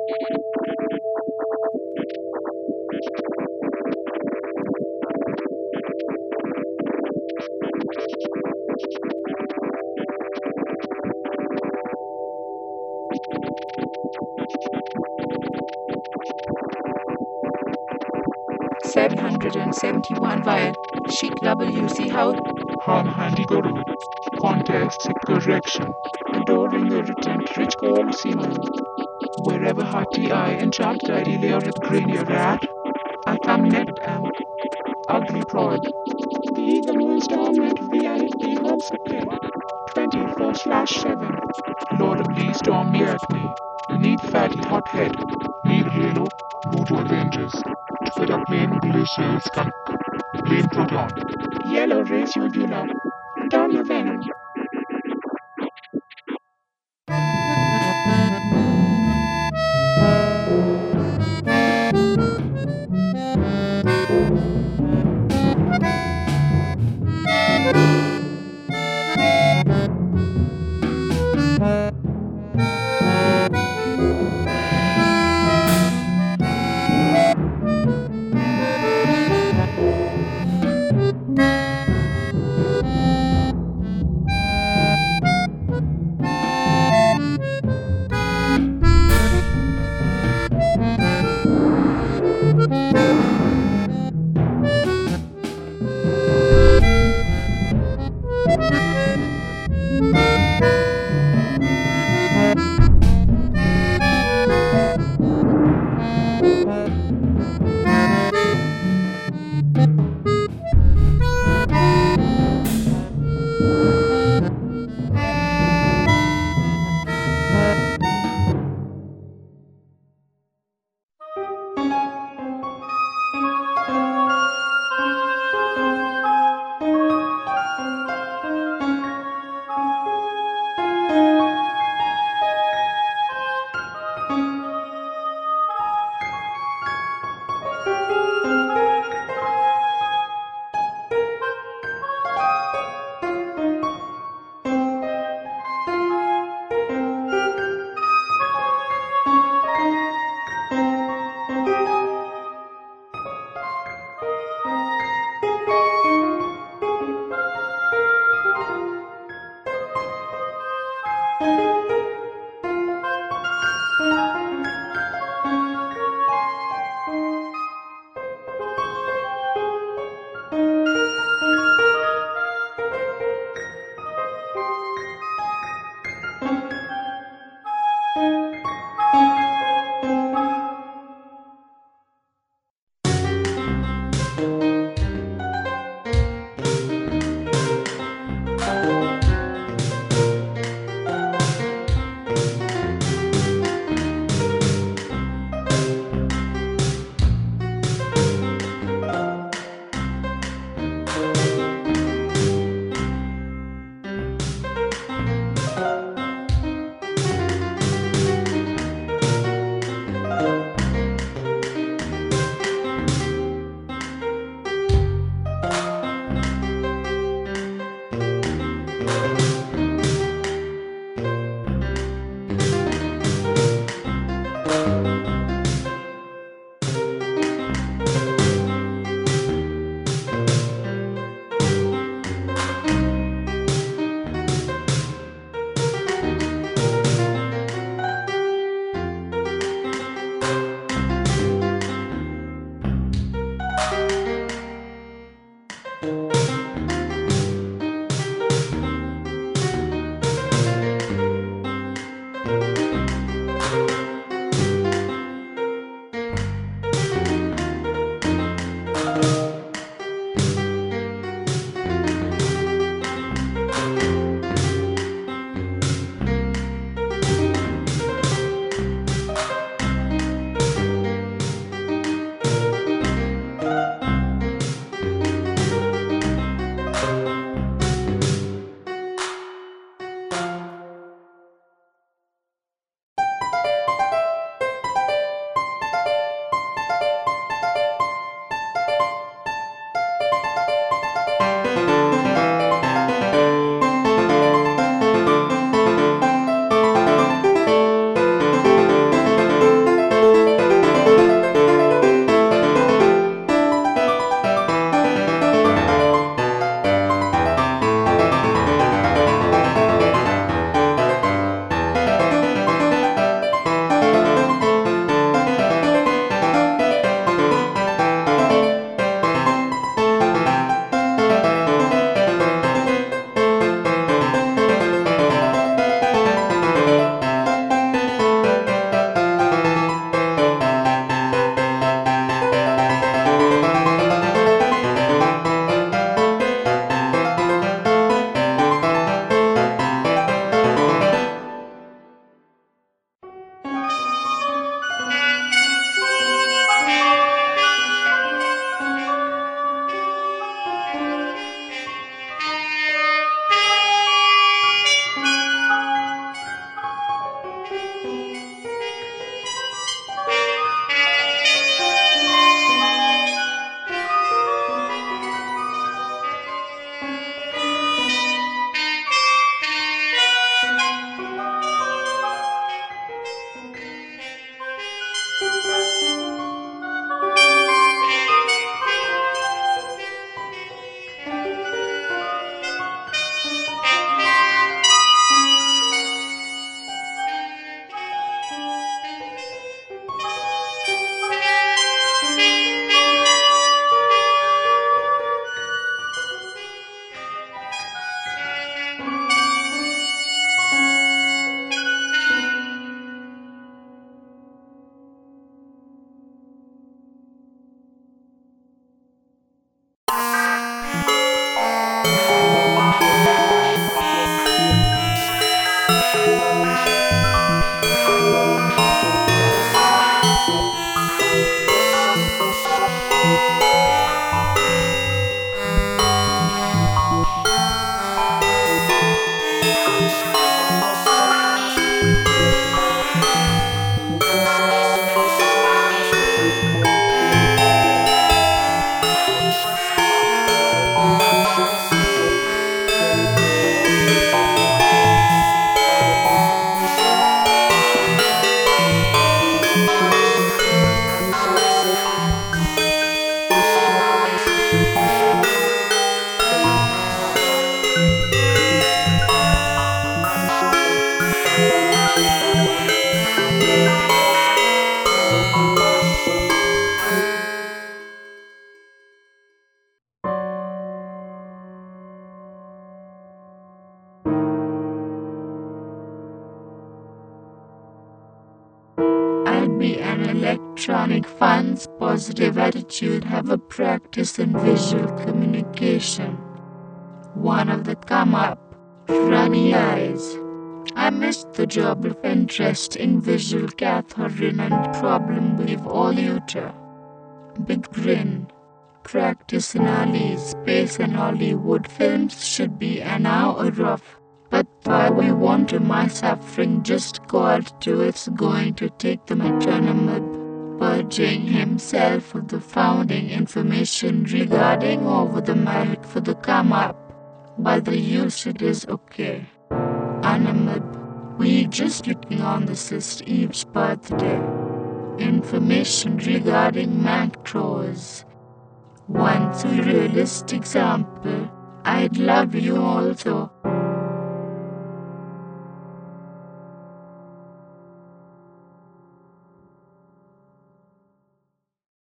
$771 via Chic WC How Han Handy Guru. Context correction. adoring the retent rich gold seaman. Wherever hearty eye enchant tidy lyric grenier rat. I come net am Ugly prod. the Eagle Moon Stormnet VIP Hubs Kid 24/7. Laudably stormy acne. Need fatty hothead. Need halo. Voodoo Avengers. Twitter plain glacial skunk. Plain proton. Yellow race uvula. Donna Venom. I'd be an electronic funds positive attitude, have a practice in visual communication. One of the come up, runny eyes. I missed the job of interest in visual Catherine and problem with Voluta. Big grin. Practice in Ali space and Hollywood films should be an hour off. But why we want to my suffering just called to it's going to take the metronome purging himself of the founding information regarding over the merit for the come up. While the usage is okay. Anamab, we just looking on the Sister Eve's birthday. Information regarding macros. One surrealist example, I'd love you also.